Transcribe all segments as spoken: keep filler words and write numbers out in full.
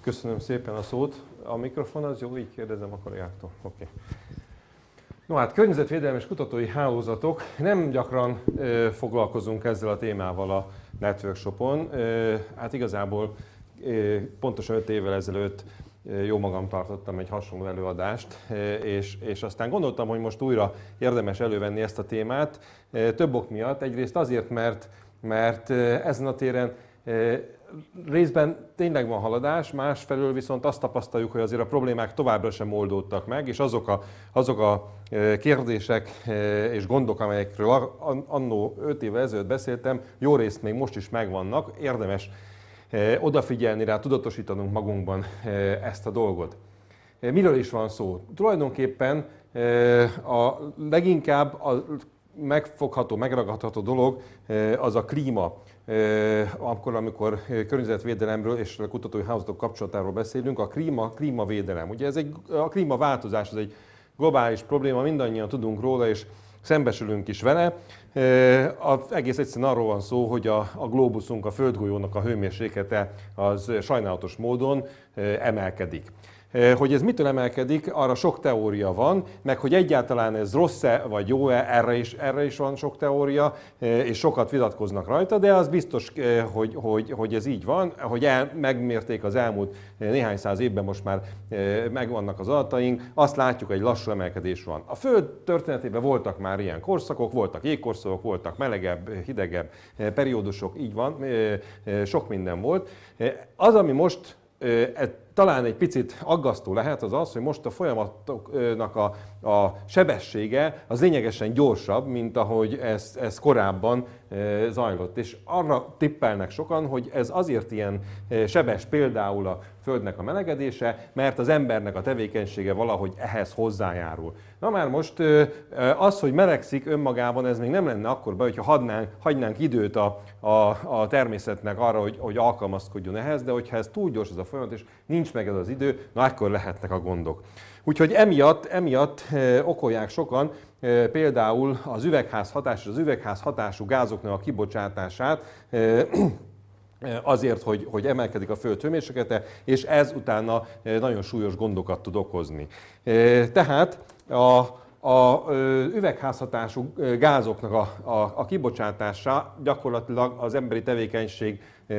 Köszönöm szépen a szót. A mikrofon az jó, így kérdezem a kollégáktól. Oké. No hát, környezetvédelmi és kutatói hálózatok. Nem gyakran ö, foglalkozunk ezzel a témával a networkshopon. Ö, hát igazából ö, pontosan öt évvel ezelőtt ö, jó magam tartottam egy hasonló előadást, ö, és, és aztán gondoltam, hogy most újra érdemes elővenni ezt a témát. Ö, több ok miatt. Egyrészt azért, mert, mert ö, ezen a téren ö, részben tényleg van haladás, másfelől viszont azt tapasztaljuk, hogy azért a problémák továbbra sem oldódtak meg, és azok a, azok a kérdések és gondok, amelyekről annó öt évvel ezelőtt beszéltem, jó részt még most is megvannak, érdemes odafigyelni rá, tudatosítanunk magunkban ezt a dolgot. Miről is van szó? Tulajdonképpen a leginkább a megfogható, megragadható dolog az a klíma. Akkor, amikor környezetvédelemről és a kutatói hálózatok kapcsolatáról beszélünk, a klíma, klímavédelem. Ugye ez egy, a klímaváltozás az egy globális probléma, mindannyian tudunk róla, és szembesülünk is vele. Az egész egyszerűen arról van szó, hogy a, a globuszunk, a földgolyónak a hőmérséklete az sajnálatos módon emelkedik. Hogy ez mitől emelkedik, arra sok teória van, meg hogy egyáltalán ez rossz-e vagy jó-e, erre is, erre is van sok teória, és sokat vitatkoznak rajta, de az biztos, hogy, hogy, hogy ez így van, hogy el, megmérték az elmúlt néhány száz évben, most már megvannak az adataink, azt látjuk, hogy egy lassú emelkedés van. A Föld történetében voltak már ilyen korszakok, voltak jégkorszakok, voltak melegebb, hidegebb periódusok, így van, sok minden volt. Az, ami most talán egy picit aggasztó lehet, az az, hogy most a folyamatoknak a, a sebessége az lényegesen gyorsabb, mint ahogy ez, ez korábban zajlott. És arra tippelnek sokan, hogy ez azért ilyen sebes például a Földnek a melegedése, mert az embernek a tevékenysége valahogy ehhez hozzájárul. Na már most az, hogy melegszik önmagában, ez még nem lenne akkor be, hogyha hagynánk, hagynánk időt a, a, a természetnek arra, hogy, hogy alkalmazkodjon ehhez, de hogyha ez túl gyors ez a folyamat, és nincs meg ez az idő, na akkor lehetnek a gondok. Úgyhogy emiatt, emiatt eh, okolják sokan eh, például az üvegházhatás és az üvegházhatású gázoknak a kibocsátását eh, azért, hogy, hogy emelkedik a Föld hőmérséklete, és ez utána eh, nagyon súlyos gondokat tud okozni. Eh, tehát a A üvegházhatású gázoknak a, a, a kibocsátása gyakorlatilag az emberi tevékenység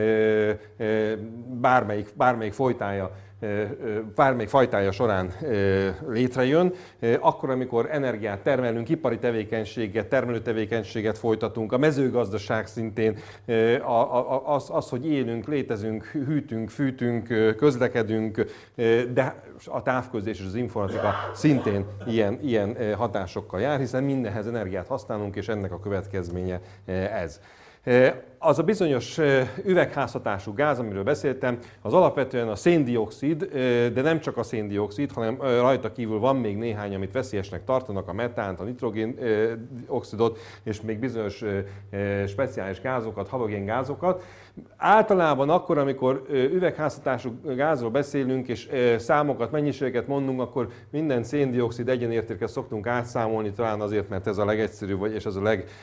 bármelyik, bármelyik folytája, bármelyik fajtája során létrejön, akkor, amikor energiát termelünk, ipari tevékenységet, termelő tevékenységet folytatunk, a mezőgazdaság szintén, az, az, hogy élünk, létezünk, hűtünk, fűtünk, közlekedünk, de a távközlés és az informatika szintén ilyen, ilyen hatásokkal jár, hiszen mindenhez energiát használunk, és ennek a következménye ez. Az a bizonyos üvegházhatású gáz, amiről beszéltem, az alapvetően a széndioxid, de nem csak a széndioxid, hanem rajta kívül van még néhány, amit veszélyesnek tartanak, a metánt, a nitrogénoxidot, és még bizonyos speciális gázokat, halogéngázokat. Általában akkor, amikor üvegházhatású gázról beszélünk, és számokat, mennyiségeket mondunk, akkor minden széndioxid egyenértéket szoktunk átszámolni, talán azért, mert ez a legegyszerűbb, és ez a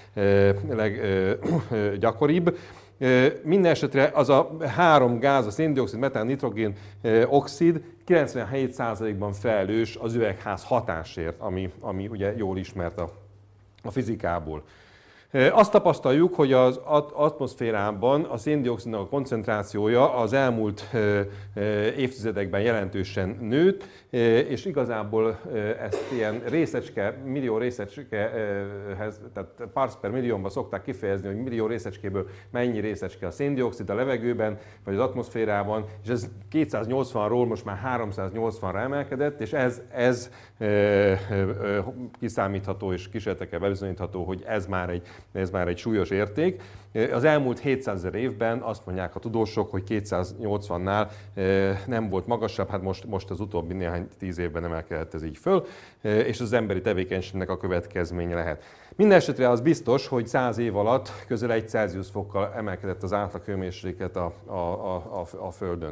leggyakoribb. Minden esetre az a három gáz, a széndioxid, metán, nitrogén oxid kilencvenhét százalékban felelős az üvegház hatásért, ami, ami ugye jól ismert a, a fizikából. Azt tapasztaljuk, hogy az atmoszférában a széndioxidnak a koncentrációja az elmúlt évtizedekben jelentősen nőtt, és igazából ezt ilyen részecske, millió részecskehez, tehát parts per millióban szokták kifejezni, hogy millió részecskéből mennyi részecske a széndioxid a levegőben, vagy az atmoszférában, és ez kétszáznyolcvanról most már háromszáznyolcvanra emelkedett, és ez, ez kiszámítható és kísérletekkel bebizonyítható, hogy ez már egy ez már egy súlyos érték. Az elmúlt hétszázezer évben azt mondják a tudósok, hogy kétszáznyolcvannál nem volt magasabb, hát most, most az utóbbi néhány tíz évben emelkedett ez így föl, és az emberi tevékenységnek a következménye lehet. Minden esetre az biztos, hogy száz év alatt közel egy Celsius fokkal emelkedett az átlag hőmérséklet a, a, a, a Földön.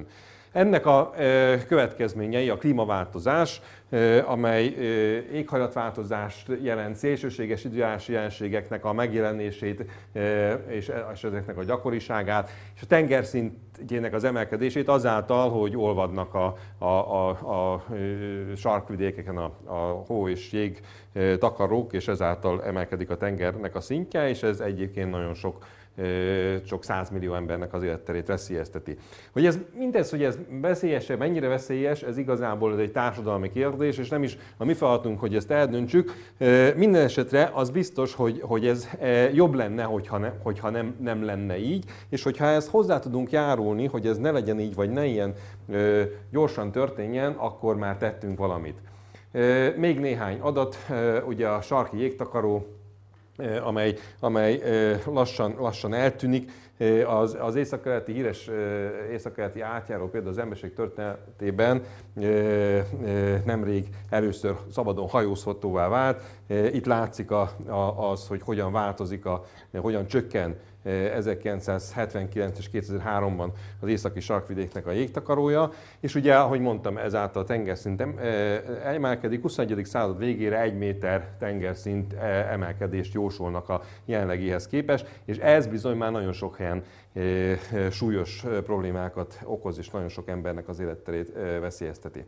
Ennek a következményei a klímaváltozás, amely éghajlatváltozást jelent, szélsőséges időjárási jelenségeknek a megjelenését és ezeknek a gyakoriságát, és a tengerszintjének az emelkedését azáltal, hogy olvadnak a, a, a, a sarkvidékeken a, a hó és jég takarók, és ezáltal emelkedik a tengernek a szintje, és ez egyébként nagyon sok csak száz millió embernek az életterét veszélyezteti. Hogy ez, mindez, hogy ez veszélyes, mennyire veszélyes, ez igazából ez egy társadalmi kérdés, és nem is a mi feladatunk, hogy ezt eldöntsük. Minden esetre az biztos, hogy, hogy ez jobb lenne, hogyha, ne, hogyha nem, nem lenne így, és hogyha ezt hozzá tudunk járulni, hogy ez ne legyen így, vagy ne ilyen gyorsan történjen, akkor már tettünk valamit. Még néhány adat, ugye a sarki jégtakaró, amely, amely lassan, lassan eltűnik. Az, az északkeleti híres északkeleti átjáró például az emberiség történetében nemrég először szabadon hajózhatóvá vált. Itt látszik a, a, az, hogy hogyan változik, a, hogyan csökken ezerkilencszázhetvenkilenc és kétezer-háromban az északi sarkvidéknek a jégtakarója, és ugye, ahogy mondtam, ezáltal a tengerszint emelkedik, huszonegyedik század végére egy méter tengerszint emelkedést jósolnak a jelenlegihez képest, és ez bizony már nagyon sok helyen súlyos problémákat okoz, és nagyon sok embernek az életterét veszélyezteti.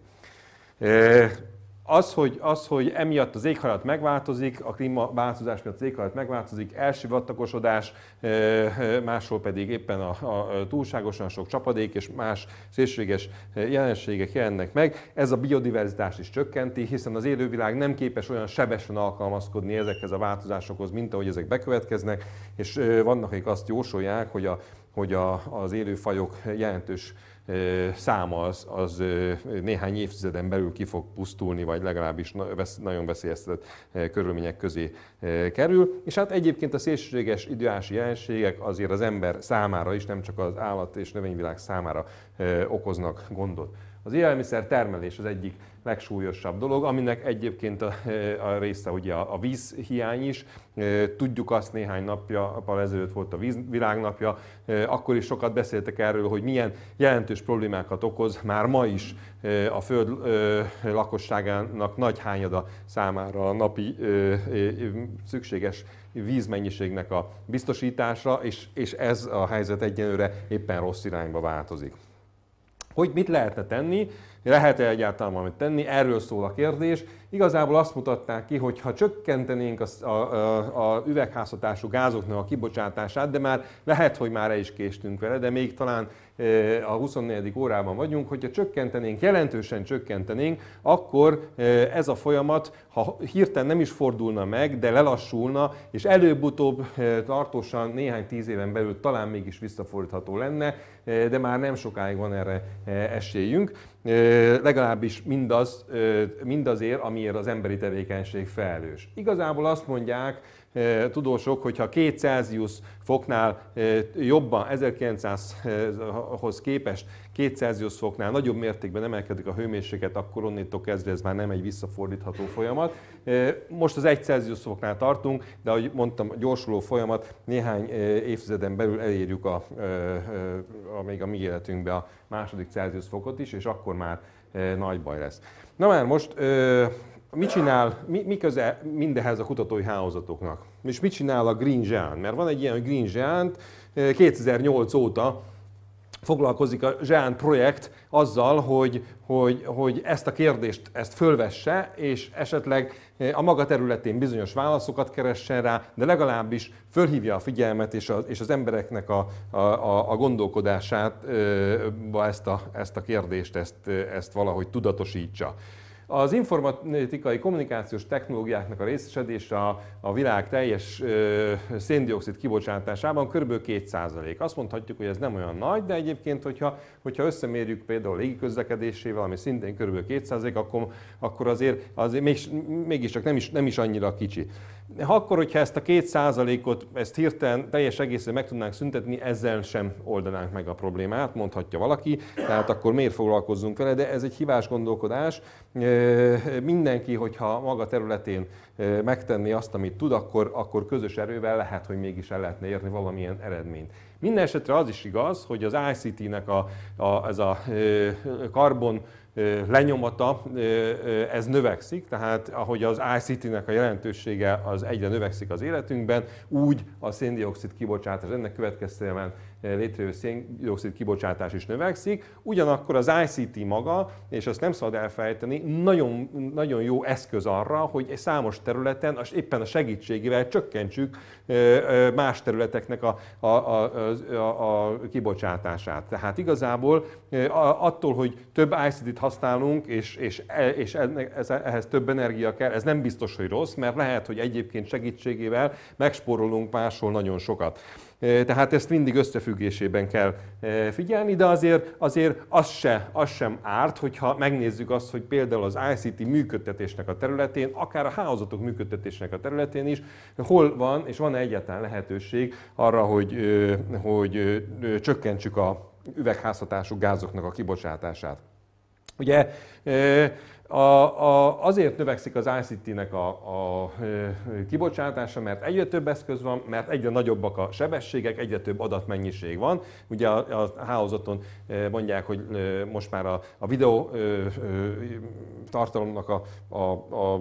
Az hogy, az, hogy emiatt az éghajlat megváltozik, a klímaváltozás miatt az éghajlat megváltozik, elsivatagosodás, máshol pedig éppen a, a túlságosan sok csapadék és más szélsőséges jelenségek jelennek meg. Ez a biodiverzitást is csökkenti, hiszen az élővilág nem képes olyan sebesen alkalmazkodni ezekhez a változásokhoz, mint ahogy ezek bekövetkeznek, és vannak, akik azt jósolják, hogy, a, hogy a, az élőfajok jelentős száma az, az néhány évtizeden belül ki fog pusztulni, vagy legalábbis nagyon veszélyeztetett körülmények közé kerül. És hát egyébként a szélsőséges időjárási jelenségek azért az ember számára is, nem csak az állat és növényvilág számára okoznak gondot. Az élelmiszer termelés az egyik legsúlyosabb dolog, aminek egyébként a, a része ugye a, a vízhiány is. Tudjuk azt, néhány nappal ezelőtt volt a vízvilágnapja, akkor is sokat beszéltek erről, hogy milyen jelentős problémákat okoz már ma is a Föld lakosságának nagy hányada számára a napi szükséges vízmennyiségnek a biztosítása, és, és ez a helyzet egyenlőre éppen rossz irányba változik. Hogy mit lehetne tenni, lehet-e egyáltalán valamit tenni, erről szól a kérdés. Igazából azt mutatták ki, hogy ha csökkentenénk a, a, a, a üvegházhatású gázoknak a kibocsátását, de már lehet, hogy már el is késtünk vele, de még talán a huszonnegyedik órában vagyunk, hogyha csökkentenénk, jelentősen csökkentenénk, akkor ez a folyamat, ha hirtelen nem is fordulna meg, de lelassulna, és előbb-utóbb tartósan néhány tíz éven belül talán mégis visszafordítható lenne, de már nem sokáig van erre esélyünk. Legalábbis mindaz, mindazért, amiért az emberi tevékenység felelős. Igazából azt mondják tudósok, hogyha két Celsius foknál jobban, ezerkilencszázhoz képest két Celsius foknál nagyobb mértékben emelkedik a hőmérséklet, akkor onnétól kezdve ez már nem egy visszafordítható folyamat. Most az egy Celsius foknál tartunk, de ahogy mondtam, a gyorsuló folyamat, néhány évtizeden belül elérjük a, a, még a mi életünkbe a második Celsius fokot is, és akkor már nagy baj lesz. Na már most, mit csinál, mi, mi köze mindehez a kutatói hálózatoknak? És mit csinál a Green Giant? Mert van egy ilyen Green Giant, kétezer-nyolc óta foglalkozik a Giant projekt azzal, hogy, hogy, hogy ezt a kérdést ezt fölvesse, és esetleg a maga területén bizonyos válaszokat keressen rá, de legalábbis fölhívja a figyelmet és, a, és az embereknek a, a, a gondolkodását ezt a, ezt a kérdést, ezt, ezt valahogy tudatosítsa. Az informatikai kommunikációs technológiáknak a részesedése a, a világ teljes ö, széndioxid kibocsátásában kb. két százalék. Azt mondhatjuk, hogy ez nem olyan nagy, de egyébként, hogyha, hogyha összemérjük például a légiközlekedésével, ami szintén kb. két százalék, akkor, akkor azért, azért még, mégiscsak nem is, nem is annyira kicsi. Akkor, hogyha ezt a két százalékot, ezt hirtelen teljes egészen meg tudnánk szüntetni, ezzel sem oldanánk meg a problémát, mondhatja valaki, tehát akkor miért foglalkozzunk vele, de ez egy hibás gondolkodás. Mindenki, hogyha maga területén megtenni azt, amit tud, akkor, akkor közös erővel lehet, hogy mégis el lehetne érni valamilyen eredményt. Minden esetre az is igaz, hogy az I C T-nek a, a, ez a karbon lenyomata, ez növekszik, tehát ahogy az I C T-nek a jelentősége az egyre növekszik az életünkben, úgy a széndioxid kibocsátás, ennek következtében létrejövő széndioxid kibocsátás is növekszik. Ugyanakkor az I C T maga, és azt nem szabad elfelejteni, nagyon, nagyon jó eszköz arra, hogy számos területen, éppen a segítségével csökkentsük más területeknek a, a, a, a, a kibocsátását. Tehát igazából attól, hogy több I C T-t használunk, és, és, és ehhez több energia kell, ez nem biztos, hogy rossz, mert lehet, hogy egyébként segítségével megspórolunk máshol nagyon sokat. Tehát ezt mindig összefüggésében kell figyelni, de azért, azért az, se, az sem árt, hogyha megnézzük azt, hogy például az I C T működtetésnek a területén, akár a hálózatok működtetésnek a területén is, hol van és van-e egyáltalán lehetőség arra, hogy, hogy csökkentsük a üvegházhatású gázoknak a kibocsátását. Ugye a, a, azért növekszik az I C T-nek a, a kibocsátása, mert egyre több eszköz van, mert egyre nagyobbak a sebességek, egyre több adatmennyiség van. Ugye a, a hálózaton mondják, hogy most már a, a videó tartalomnak a, a, a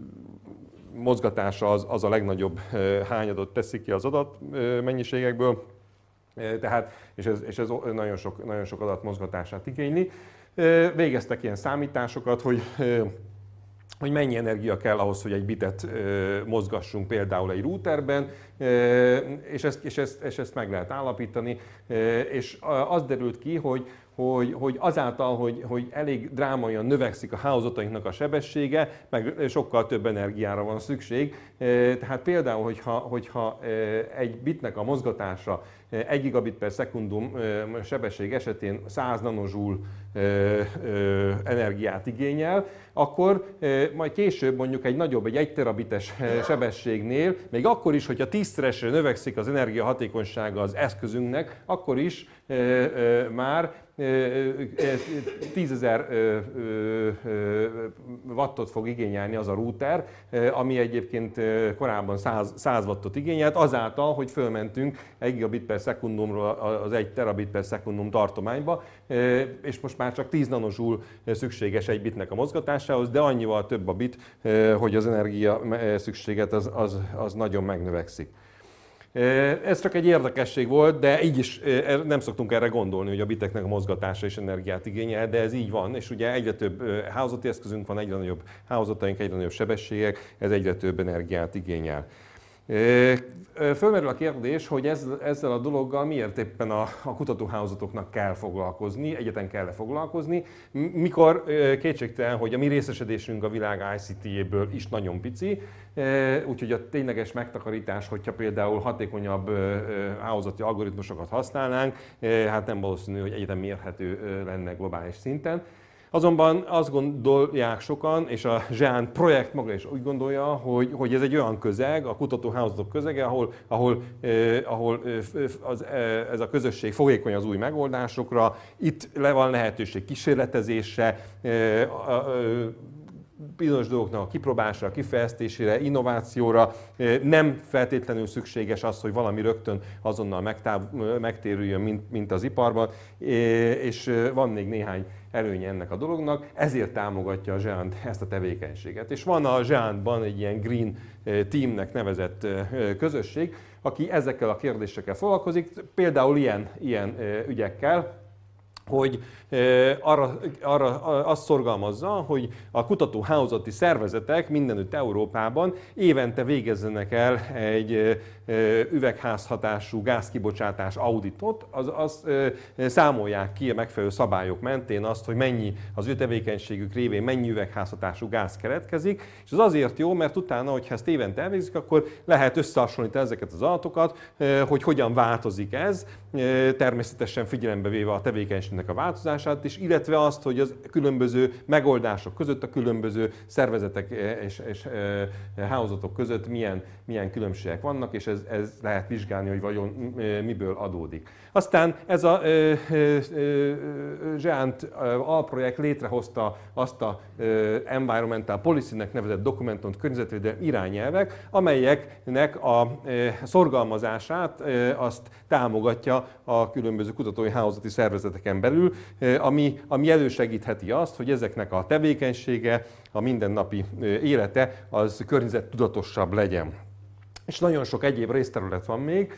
mozgatása az, az a legnagyobb hányadot teszik ki az adatmennyiségekből, tehát, és ez, és ez nagyon, sok, nagyon sok adat mozgatását igényli. Végeztek ilyen számításokat, hogy, hogy mennyi energia kell ahhoz, hogy egy bitet mozgassunk például egy routerben, és ezt, és ezt, és ezt meg lehet állapítani, és az derült ki, hogy Hogy, hogy azáltal, hogy, hogy elég drámaian növekszik a hálózatainknak a sebessége, meg sokkal több energiára van szükség. Tehát például, hogyha, hogyha egy bitnek a mozgatása egy gigabit per szekundum sebesség esetén száz nanozsúl energiát igényel, akkor majd később mondjuk egy nagyobb, egy egy terabites sebességnél, még akkor is, hogyha tízszeresre növekszik az energiahatékonysága az eszközünknek, akkor is már tízezer wattot fog igényelni az a router, ami egyébként korábban száz wattot igényelt, azáltal, hogy fölmentünk egy gigabit per szekundumról az egy terabit per szekundum tartományba, és most már csak tíz nanozsúl szükséges egy bitnek a mozgatásához, de annyival több a bit, hogy az energia szükséget az, az, az nagyon megnövekszik. Ez csak egy érdekesség volt, de így is nem szoktunk erre gondolni, hogy a biteknek a mozgatása is energiát igényel, de ez így van, és ugye egyre több hálózati eszközünk van, egyre nagyobb hálózataink, egyre nagyobb sebességek, ez egyre több energiát igényel. Fölmerül a kérdés, hogy ez, ezzel a dologgal miért éppen a, a kutatóhálózatoknak kell foglalkozni, egyetlen kell-e foglalkozni, mikor kétségtelen, hogy a mi részesedésünk a világ I C T-jéből is nagyon pici, úgyhogy a tényleges megtakarítás, hogyha például hatékonyabb hálózati algoritmusokat használnánk, hát nem valószínű, hogy egyetem mérhető lenne globális szinten. Azonban azt gondolják sokan, és a zseán projekt maga is úgy gondolja, hogy, hogy ez egy olyan közeg, a kutatóhálózatok közege, ahol, ahol, eh, ahol az, eh, ez a közösség fogékony az új megoldásokra, itt le van lehetőség kísérletezésre, eh, eh, bizonyos dolgoknak a kipróbálásra, a kifejlesztésére, innovációra. Nem feltétlenül szükséges az, hogy valami rögtön azonnal megtáv, megtérüljön, mint, mint az iparban, és van még néhány előnye ennek a dolognak, ezért támogatja a zseant ezt a tevékenységet. És van a zseantban egy ilyen Green Teamnek nevezett közösség, aki ezekkel a kérdésekkel foglalkozik, például ilyen, ilyen ügyekkel, hogy arra, arra azt szorgalmazza, hogy a kutatóhálózati szervezetek mindenütt Európában évente végezzenek el egy üvegházhatású gázkibocsátás auditot, az, az számolják ki a megfelelő szabályok mentén azt, hogy mennyi az ő tevékenységük révén mennyi üvegházhatású gáz keletkezik, és az azért jó, mert utána, hogyha ezt évente elvégzik, akkor lehet összehasonlítani ezeket az adatokat, hogy hogyan változik ez, természetesen figyelembe véve a tevékenység működésének a változását is, illetve azt, hogy az különböző megoldások között, a különböző szervezetek és, és hálózatok között milyen, milyen különbségek vannak, és ez, ez lehet vizsgálni, hogy vajon miből adódik. Aztán ez a GÉANT alprojekt létrehozta azt a Environmental Policy-nek nevezett dokumentumot, környezetvédelmi irányelvek, amelyeknek a szorgalmazását azt támogatja a különböző kutatói hálózati szervezeteken belül, ami, ami elősegítheti azt, hogy ezeknek a tevékenysége, a mindennapi élete az környezettudatosabb legyen. És nagyon sok egyéb részterület van még.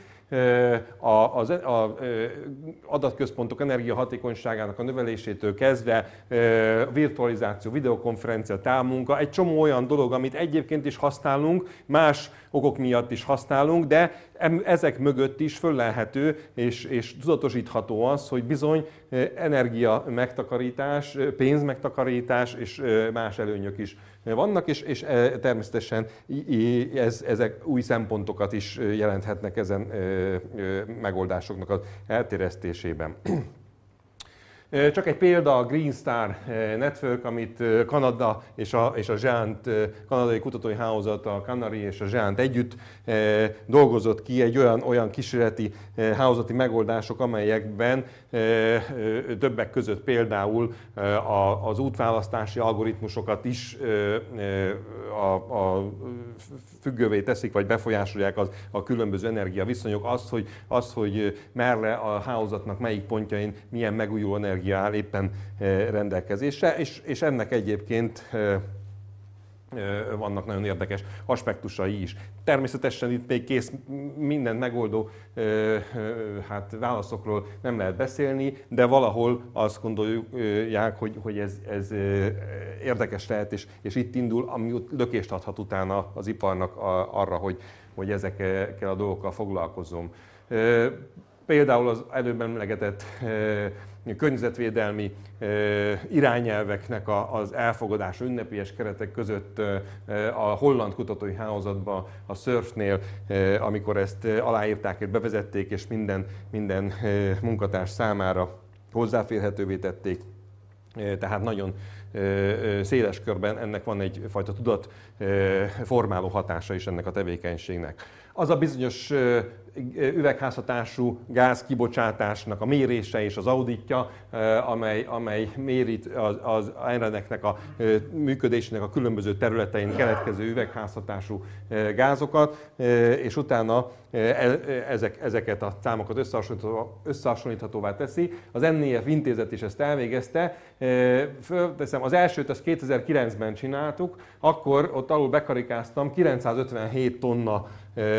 Az adatközpontok energiahatékonyságának a növelésétől kezdve virtualizáció, videokonferencia, távmunka, egy csomó olyan dolog, amit egyébként is használunk, más okok miatt is használunk, de ezek mögött is föllelhető és, és tudatosítható az, hogy bizony energia megtakarítás, pénz megtakarítás és más előnyök is vannak, és, és természetesen ez, ezek új szempontokat is jelenthetnek ezen megoldásoknak az elterjesztésében. Csak egy példa, a Green Star Network, amit Kanada és a, és a GÉANT, kanadai kutatói hálózat, a Canary és a GÉANT együtt dolgozott ki, egy olyan, olyan kísérleti hálózati megoldások, amelyekben többek között például az útválasztási algoritmusokat is a, a függővé teszik, vagy befolyásolják az, a különböző energiaviszonyok, az, hogy, az, hogy merre a hálózatnak melyik pontjain milyen megújuló energia áll éppen rendelkezésre, és, és ennek egyébként vannak nagyon érdekes aspektusai is. Természetesen itt még kész mindent megoldó hát, válaszokról nem lehet beszélni, de valahol azt gondolják, hogy, hogy ez, ez érdekes lehet, és, és itt indul, ami lökést adhat utána az iparnak arra, hogy, hogy ezekkel a dolgokkal foglalkozzon. Például az előbb emlegetett környezetvédelmi irányelveknek az elfogadása ünnepélyes keretek között a holland kutatói hálózatban, a SURF-nél, amikor ezt aláírták és bevezették, és minden, minden munkatárs számára hozzáférhetővé tették. Tehát nagyon széles körben ennek van egyfajta tudatformáló hatása is ennek a tevékenységnek. Az a bizonyos üvegházhatású gáz kibocsátásnak a mérése és az auditja, amely, amely méri az, az ennek a működésének a különböző területein keletkező üvegházhatású gázokat, és utána ezek, ezeket a számokat összehasonlíthatóvá, összehasonlíthatóvá teszi. Az en é ef intézet is ezt elvégezte. Fölteszem, az elsőt azt kétezer-kilencben csináltuk, akkor ott alul bekarikáztam, kilencszázötvenhét tonna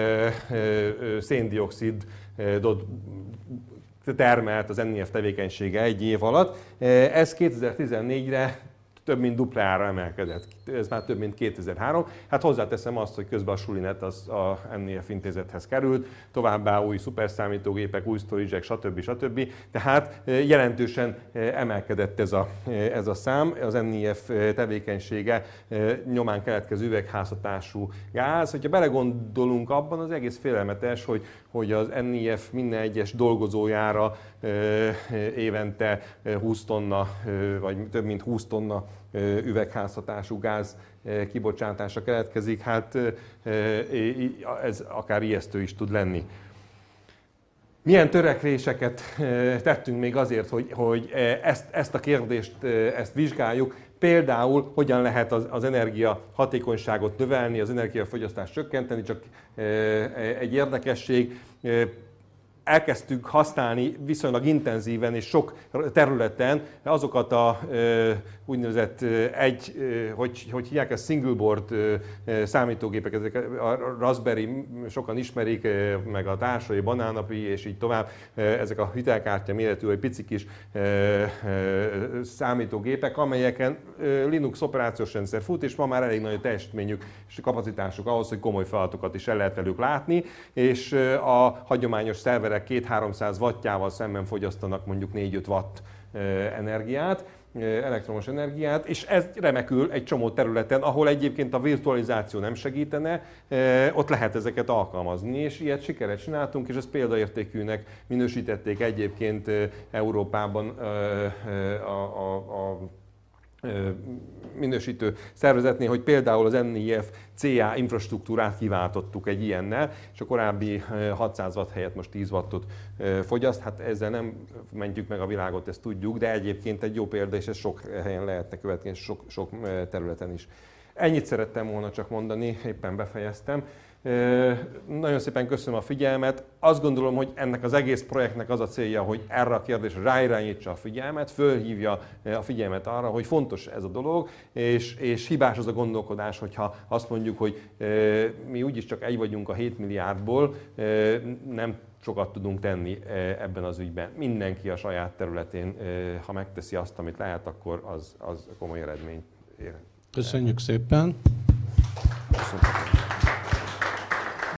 széndioxidot termelt az en é ef tevékenysége egy év alatt. Ez kétezer-tizennégyre több mint duplára emelkedett. Ez már több mint kétezer-három. Hát hozzáteszem azt, hogy közben a Sulinet az a en é ef intézethez került, továbbá új szuperszámítógépek, új storage-ek, stb. stb. Tehát jelentősen emelkedett ez a, ez a szám. Az en é ef tevékenysége nyomán keletkező üvegházhatású gáz. Hogyha belegondolunk abban, az egész félelmetes, hogy, hogy az en é ef minden egyes dolgozójára évente húsz tonna, vagy több mint húsz tonna üvegházhatású gáz kibocsátása keletkezik, hát ez akár ijesztő is tud lenni. Milyen törekvéseket tettünk még azért, hogy, hogy ezt, ezt a kérdést ezt vizsgáljuk? Például hogyan lehet az, az energia hatékonyságot növelni, az energiafogyasztást csökkenteni, csak egy érdekesség. Elkezdtük használni viszonylag intenzíven és sok területen azokat a úgynevezett egy, hogy, hogy hívják ezt, single board számítógépek, ezek a Raspberry, sokan ismerik, meg a társai, banánapi és így tovább, ezek a hitelkártya méretű, vagy pici kis számítógépek, amelyeken Linux operációs rendszer fut, és ma már elég nagy a teljesítményük és a kapacitásuk ahhoz, hogy komoly feladatokat is el lehet velük látni, és a hagyományos szerverek két-háromszáz wattjával szemben fogyasztanak mondjuk négy-öt watt energiát. elektromos energiát, és ez remekül egy csomó területen, ahol egyébként a virtualizáció nem segítene, ott lehet ezeket alkalmazni, és ilyet sikeret csináltunk, és ezt példaértékűnek minősítették egyébként Európában a, a, a minősítő szervezetnél, hogy például az en i ef cé á infrastruktúrát kiváltottuk egy ilyennel, és a korábbi hatszáz watt helyett most tíz wattot fogyaszt. Hát ezzel nem mentjük meg a világot, ezt tudjuk, de egyébként egy jó példa, és ez sok helyen lehetne követni, és sok, sok területen is. Ennyit szerettem volna csak mondani, éppen befejeztem. Nagyon szépen köszönöm a figyelmet. Azt gondolom, hogy ennek az egész projektnek az a célja, hogy erre a kérdésre ráirányítsa a figyelmet, fölhívja a figyelmet arra, hogy fontos ez a dolog, és, és hibás az a gondolkodás, hogyha azt mondjuk, hogy mi úgyis csak egy vagyunk a hét milliárdból, nem sokat tudunk tenni ebben az ügyben. Mindenki a saját területén, ha megteszi azt, amit lehet, akkor az, az komoly eredményt ér. Köszönjük szépen!